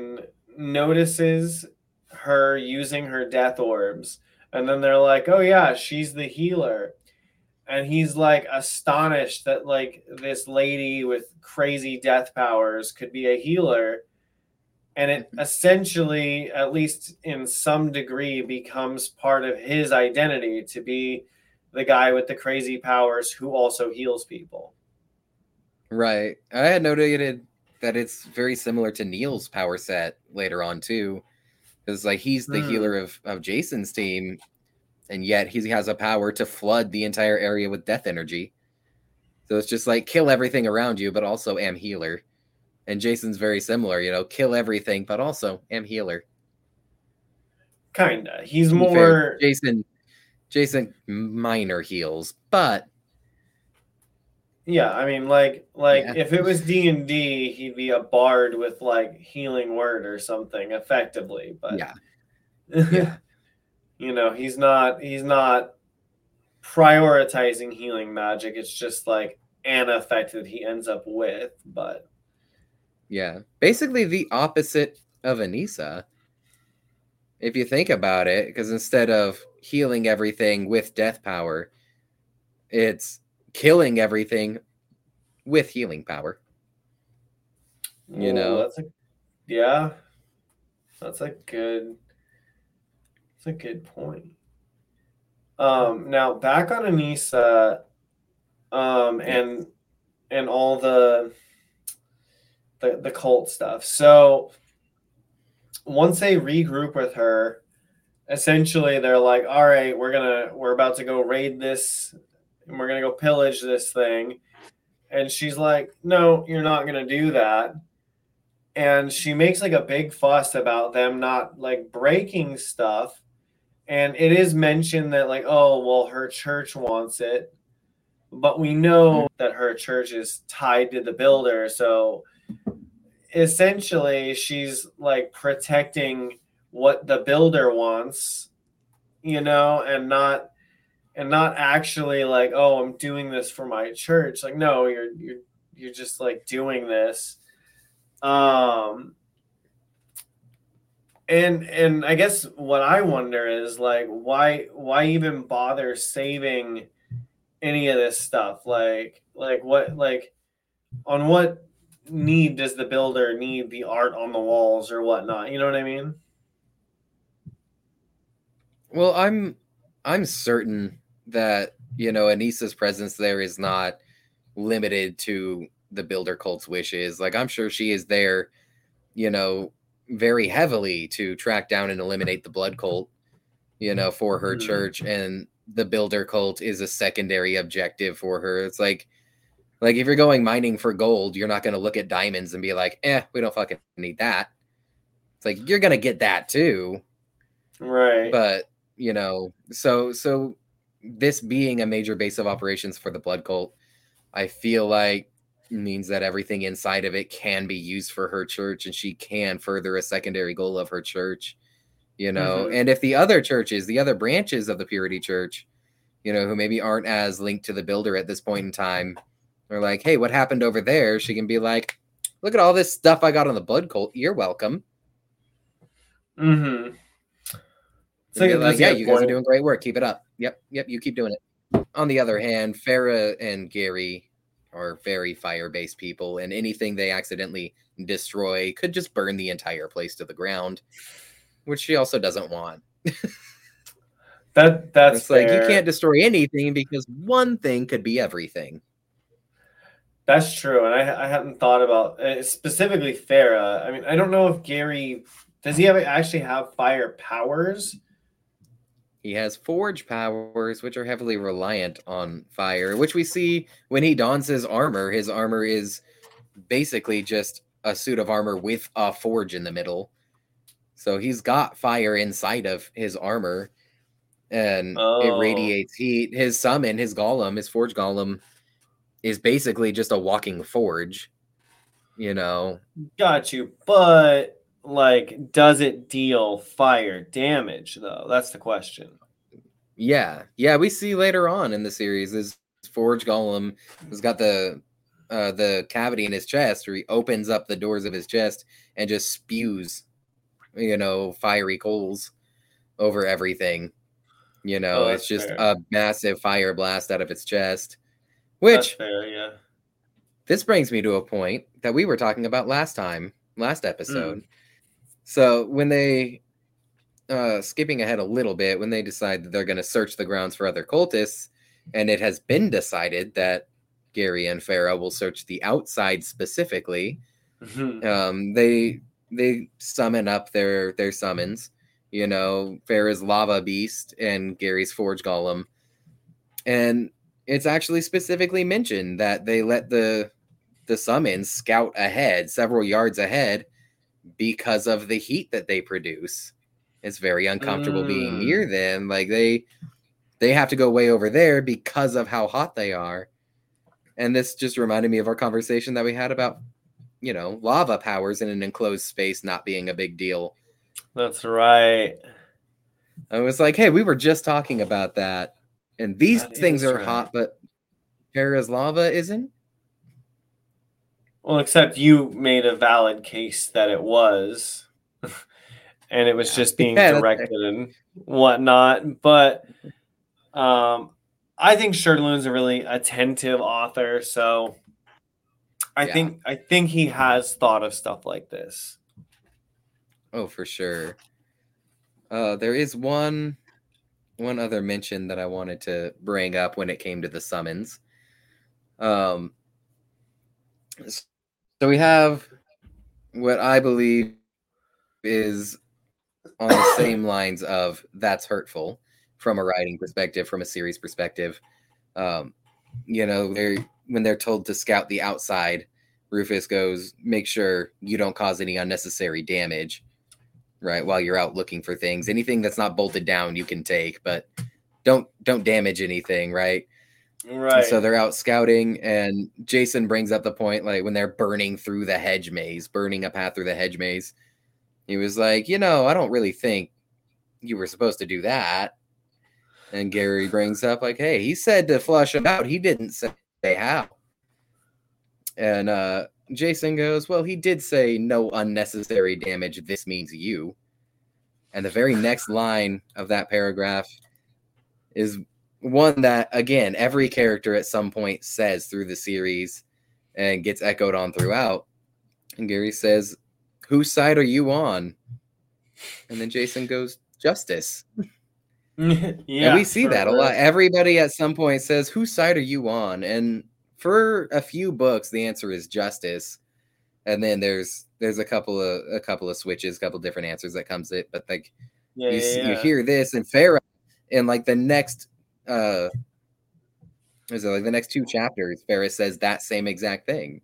notices her using her death orbs, and then they're like, "Oh yeah, she's the healer." And he's like astonished that like this lady with crazy death powers could be a healer, and it essentially, at least in some degree, becomes part of his identity to be the guy with the crazy powers who also heals people. Right. I had noted that it's very similar to Neil's power set later on too, because like he's the Hmm. healer of of Jason's team, and yet he has a power to flood the entire area with death energy. So it's just like kill everything around you, but also am healer. And Jason's very similar, you know, kill everything, but also am healer. Kinda. He's To be more fair, Jason. Jason minor heals, but yeah. I mean, like like Yeah. if it was D and D, he'd be a bard with like healing word or something, effectively. But yeah, yeah, you know, he's not he's not prioritizing healing magic. It's just like an effect that he ends up with. But yeah. Basically, the opposite of Anissa. If you think about it, because instead of healing everything with death power, it's killing everything with healing power. You ooh, know? that's a yeah, that's a good that's a good point. Um, now back on Anissa, um, Yeah. and and all the the the cult stuff. So once they regroup with her, essentially they're like, all right, we're gonna we're about to go raid this and we're gonna go pillage this thing. And she's like, no, you're not gonna do that. And she makes like a big fuss about them not like breaking stuff. And it is mentioned that like, oh well, her church wants it, but we know that her church is tied to the builder. So essentially she's like protecting what the builder wants, you know, and not and not actually like, oh, I'm doing this for my church. Like, no, you're you're you're just like doing this. Um and and I guess what I wonder is like why why even bother saving any of this stuff? Like like what like on what need does the builder need the art on the walls or whatnot? You know what I mean? Well, I'm I'm certain that, you know, Anissa's presence there is not limited to the builder cult's wishes. Like I'm sure she is there, you know, very heavily to track down and eliminate the blood cult, you know, for her Mhm. church, and the builder cult is a secondary objective for her. It's like like if you're going mining for gold, you're not going to look at diamonds and be like, "Eh, we don't fucking need that." It's like you're going to get that too, Right. but, you know, so so this being a major base of operations for the blood cult, I feel like means that everything inside of it can be used for her church, and she can further a secondary goal of her church, you know. Mhm. And if the other churches, the other branches of the Purity Church, you know, who maybe aren't as linked to the builder at this point in time, are like, hey, what happened over there? She can be like, look at all this stuff I got on the blood cult. You're welcome. Mm-hmm. And be So like, that's a yeah, good you guys are point. doing great work. Keep it up. Yep, yep, you keep doing it. On the other hand, Farah and Gary are very fire-based people, and anything they accidentally destroy could just burn the entire place to the ground, which she also doesn't want. That that's It's like you fair. can't destroy anything because one thing could be everything. That's true, and I I hadn't thought about uh, specifically Farah. I mean, I don't know if Gary does he have actually have fire powers. He has forge powers, which are heavily reliant on fire, which we see when he dons his armor. His armor is basically just a suit of armor with a forge in the middle. So he's got fire inside of his armor, and Oh, it radiates heat. His summon, his golem, his forge golem, is basically just a walking forge, you know. got you. But like, does it deal fire damage though? That's the question. Yeah, yeah, we see later on in the series this forge golem has got the uh, the cavity in his chest, where he opens up the doors of his chest and just spews you know, fiery coals over everything. You know, Oh, it's that's just fair. a massive fire blast out of its chest. That's Which fair, yeah. this brings me to a point that we were talking about last time, last episode. Mm. So when they, uh, skipping ahead a little bit, when they decide that they're going to search the grounds for other cultists, and it has been decided that Gary and Farah will search the outside specifically, Mhm. um, they they summon up their their summons. You know, Farah's lava beast and Gary's forge golem, and it's actually specifically mentioned that they let the the summons scout ahead, several yards ahead, because of the heat that they produce. It's very uncomfortable being near Mm. them. Like they they have to go way over there because of how hot they are. And this just reminded me of our conversation that we had about, you know, lava powers in an enclosed space not being a big deal. That's right. I was like, hey, we were just talking about that. And these That things is are right. hot, but Terra's lava isn't? Well, except you made a valid case that it was, and it was Yeah. just being Yeah, that's fair. directed and whatnot. But um, I think Sherloon's a really attentive author, so I Yeah. think I think he has thought of stuff like this. Oh, for sure. Uh, there is one one other mention that I wanted to bring up when it came to the summons. Um, so we have what I believe is on the same lines of that's hurtful from a writing perspective, from a series perspective. Um, you know, they're when they're told to scout the outside, Rufus goes, make sure you don't cause any unnecessary damage, right? While you're out looking for things. Anything that's not bolted down you can take, but don't don't damage anything, right? Right. And so they're out scouting, and Jason brings up the point, like when they're burning through the hedge maze, burning a path through the hedge maze. He was like, you know, I don't really think you were supposed to do that. And Gary brings up, like, hey, he said to flush it out. He didn't say how. And uh, Jason goes, well, he did say no unnecessary damage. This means you. And the very next line of that paragraph is one that, again, every character at some point says through the series and gets echoed on throughout. And Gary says, whose side are you on? And then Jason goes, justice. yeah, and we see for that a real. lot. Everybody at some point says, whose side are you on? And for a few books, the answer is justice. And then there's there's a couple of a couple of switches, a couple of different answers that comes it. But like Yeah, you yeah, see, you yeah. hear this and Farah in like the next uh is it like the next two chapters, Farah says that same exact thing.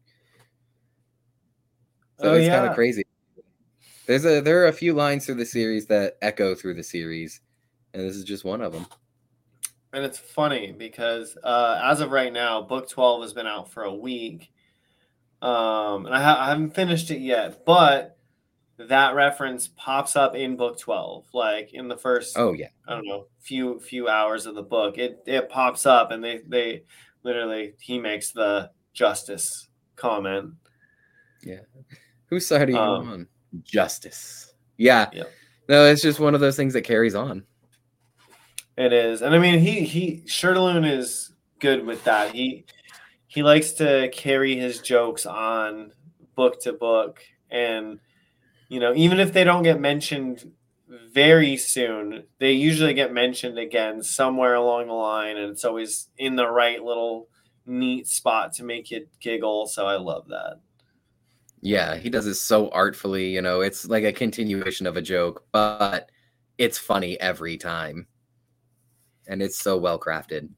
So Oh, it's kind yeah. of crazy. There's a there are a few lines through the series that echo through the series, and this is just one of them. And it's funny because uh, as of right now, book twelve has been out for a week. Um, and I, ha- I haven't finished it yet, but that reference pops up in book twelve, like in the first, Oh yeah. I don't know, few few hours of the book. It it pops up, and they they literally he makes the justice comment. Yeah. Whose side are you Um, on? Justice. Yeah. Yep. No, it's just one of those things that carries on. It is, and I mean he he Sherloon is good with that. He he likes to carry his jokes on book to book, and you know, even if they don't get mentioned very soon, they usually get mentioned again somewhere along the line, and it's always in the right little neat spot to make you giggle. So I love that. Yeah, he does it so artfully, you know, it's like a continuation of a joke, but it's funny every time. And it's so well crafted.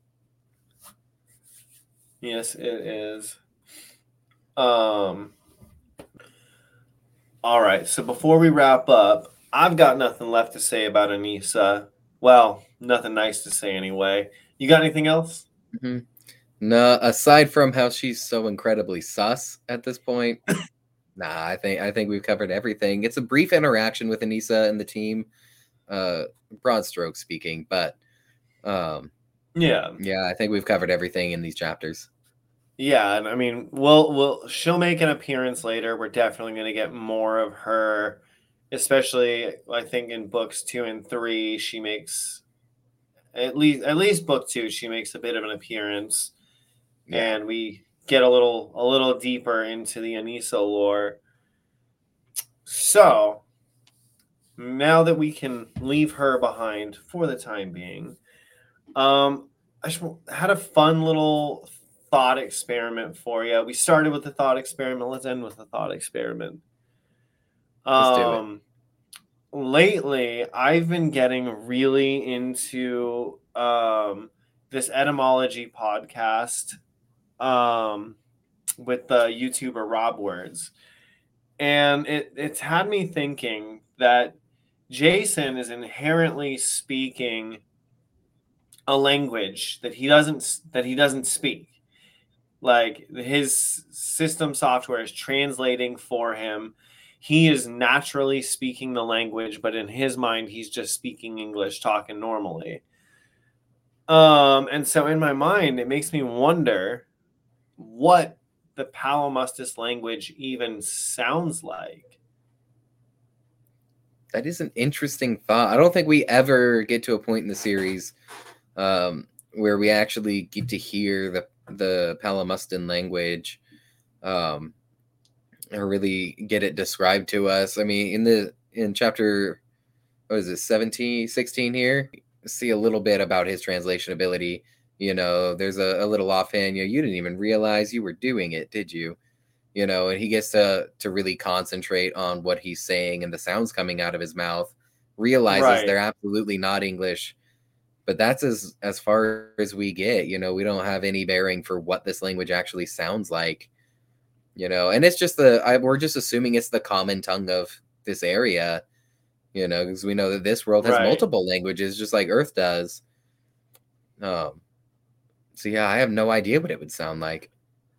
Yes, it is. Um all right, so before we wrap up, I've got nothing left to say about Anissa. Well, nothing nice to say anyway. You got anything else? Mm-hmm. No, aside from how she's so incredibly sus at this point, nah, I think I think we've covered everything. It's a brief interaction with Anissa and the team, uh, broad strokes speaking, but um, Yeah. yeah, I think we've covered everything in these chapters. Yeah, and I mean, we'll we'll she'll make an appearance later. We're definitely going to get more of her especially I think in books two and three, she makes at least at least book two, she makes a bit of an appearance, Yeah. and we get a little a little deeper into the Anissa lore. So now that we can leave her behind for the time being, um, I just had a fun little thought experiment for you. We started with the thought experiment. Let's end with the thought experiment. Let's do it. Um, lately, I've been getting really into um, this etymology podcast um, with the YouTuber Rob Words. And it, it's had me thinking that Jason is inherently speaking a language that he doesn't that he doesn't speak. Like his system software is translating for him. He is naturally speaking the language, but in his mind, he's just speaking English, talking normally. Um, and so in my mind, it makes me wonder what the Palimustis language even sounds like. That is an interesting thought. I don't think we ever get to a point in the series um, where we actually get to hear the the Palimustin language, um, or really get it described to us. I mean, in the in chapter, what is it, seventeen, sixteen here, see a little bit about his translation ability. You know, there's a, a little offhand, you know, you didn't even realize you were doing it, did you? You know, and he gets to to really concentrate on what he's saying and the sounds coming out of his mouth, realizes Right. they're absolutely not English. But that's as as far as we get. You know, we don't have any bearing for what this language actually sounds like. You know, and it's just the I, we're just assuming it's the common tongue of this area. You know, because we know that this world has Right. multiple languages, just like Earth does. Um. So yeah, I have no idea what it would sound like.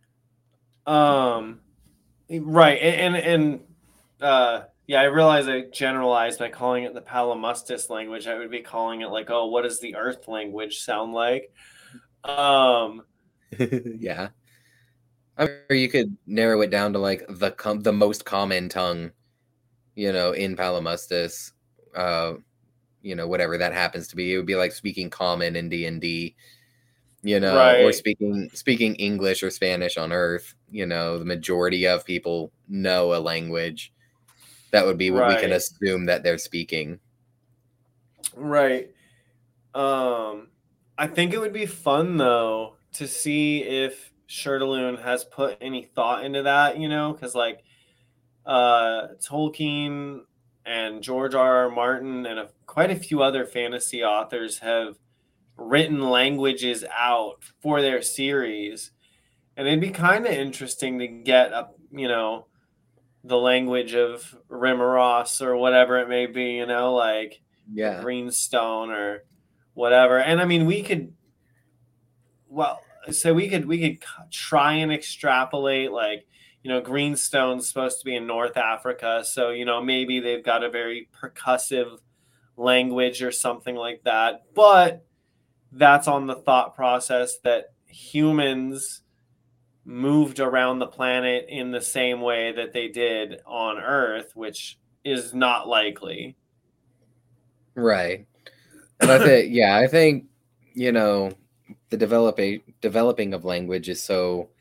Um, right, and and, and uh, yeah, I realize I generalized by calling it the Palimustis language. I would be calling it like, oh, what does the Earth language sound like? Um, Yeah, I mean, or you could narrow it down to like the com- the most common tongue, you know, in Palimustis. Uh, you know, whatever that happens to be, it would be like speaking common in D and D. You know, or right, speaking speaking English or Spanish on Earth. You know, the majority of people know a language. That would be what we can right, assume that they're speaking. right. Um, I think it would be fun though to see if Shirtaloon has put any thought into that. You know, because like uh, Tolkien and George R. R. Martin and a, quite a few other fantasy authors have written languages out for their series, and it'd be kind of interesting to get a you know the language of Rimaros or whatever it may be, you know, like Yeah, Greenstone or whatever. And I mean, we could well, so we could we could try and extrapolate like you know Greenstone's supposed to be in North Africa, so you know maybe they've got a very percussive language or something like that, but that's on the thought process that humans moved around the planet in the same way that they did on Earth, which is not likely. right. And I think, yeah, I think, you know, the developing developing of language is so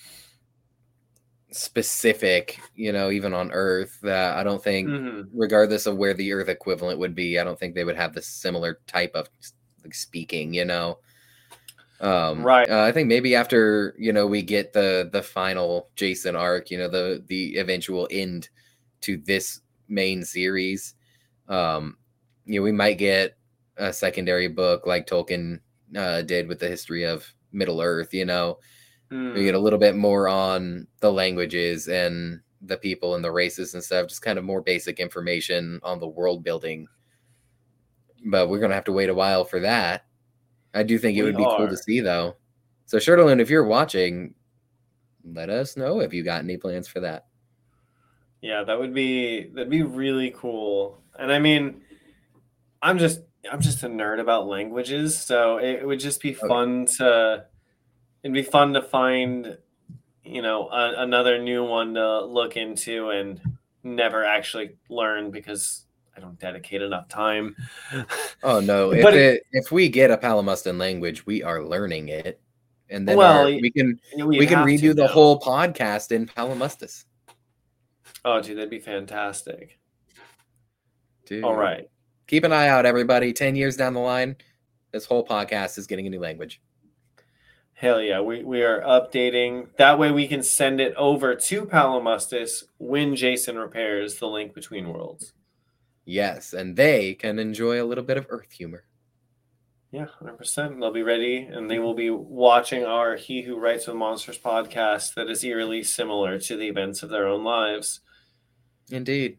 specific, you know, even on Earth, that I don't think, Mm-hmm. regardless of where the Earth equivalent would be, I don't think they would have the similar type of like, speaking, you know. Um, Right. uh, I think maybe after, you know, we get the the final Jason arc, you know, the the eventual end to this main series, um, you know, we might get a secondary book like Tolkien uh, did with the history of Middle Earth, you know. We get a Mm. little bit more on the languages and the people and the races and stuff, just kind of more basic information on the world building. But we're gonna have to wait a while for that. I do think it We would be cool to are. see though. So Shirtlein, if you're watching, let us know if you got any plans for that. Yeah, that would be that'd be really cool. And I mean, I'm just I'm just a nerd about languages, so it, it would just be Okay. fun to it'd be fun to find, you know, a, another new one to look into and never actually learn because I don't dedicate enough time. Oh no! If But it- it, if we get a Palamustan language, we are learning it, and then Well, our, we can you know, we'd we can have to redo the know. whole podcast in Palamustas. Oh, dude, that'd be fantastic. Dude. All right. Keep an eye out, everybody. Ten years down the line, this whole podcast is getting a new language. Hell yeah, we, we are updating. That way we can send it over to Palamustis when Jason repairs the link between worlds. Yes, and they can enjoy a little bit of Earth humor. Yeah, one hundred percent. They'll be ready, and they will be watching our He Who Writes with Monsters podcast that is eerily similar to the events of their own lives. Indeed.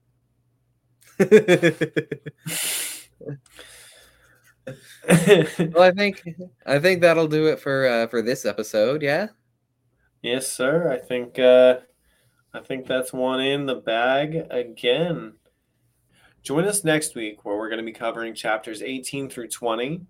Well, I think I think that'll do it for uh, for this episode. Yeah. Yes, sir. I think uh, I think that's one in the bag again. Join us next week where we're going to be covering chapters eighteen through twenty,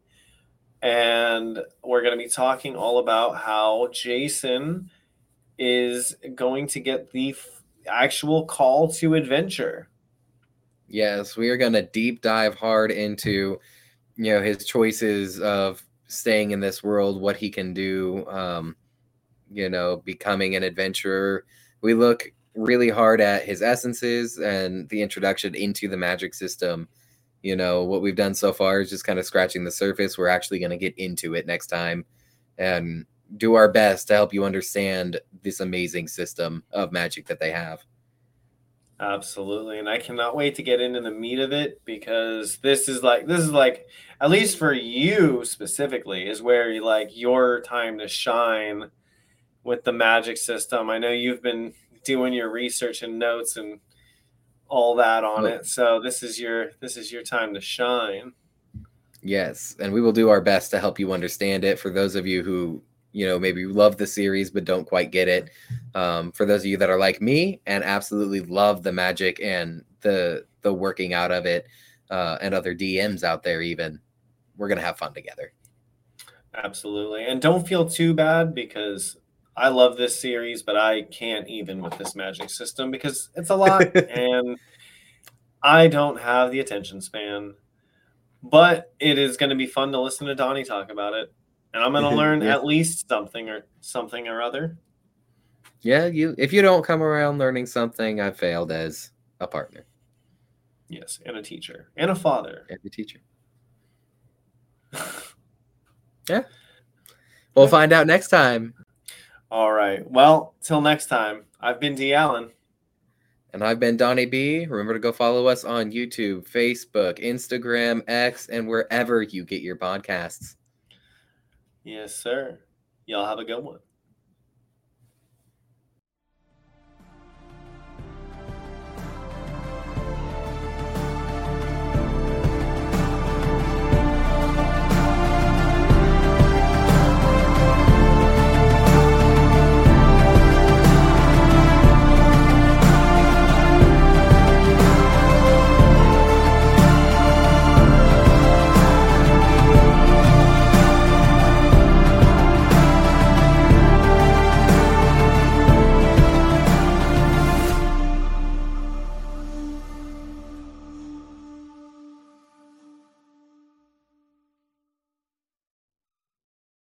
and we're going to be talking all about how Jason is going to get the f- actual call to adventure. Yes, we are going to deep dive hard into, you know, his choices of staying in this world, what he can do, um, you know, becoming an adventurer. We look really hard at his essences and the introduction into the magic system. You know, what we've done so far is just kind of scratching the surface. We're actually going to get into it next time and do our best to help you understand this amazing system of magic that they have. Absolutely. And I cannot wait to get into the meat of it, because this is like, this is like, at least for you specifically, is where you like your time to shine with the magic system. I know you've been doing your research and notes and all that on Oh. it. So this is your, this is your time to shine. Yes, and we will do our best to help you understand it. For those of you who, you know, maybe love the series but don't quite get it, um, for those of you that are like me and absolutely love the magic and the the working out of it, uh, and other D Ms out there, even, we're gonna have fun together. Absolutely. And don't feel too bad, because I love this series, but I can't even with this magic system because it's a lot and I don't have the attention span. But it is going to be fun to listen to Donnie talk about it. And I'm going to learn Yeah. at least something or something or other. Yeah, you. If you don't come around learning something, I've failed as a partner Yes, and a teacher and a father. and a teacher. Yeah, we'll find out next time. All right. Well, till next time, I've been D. Allen. And I've been Donnie B. Remember to go follow us on YouTube, Facebook, Instagram, X, and wherever you get your podcasts. Yes, sir. Y'all have a good one.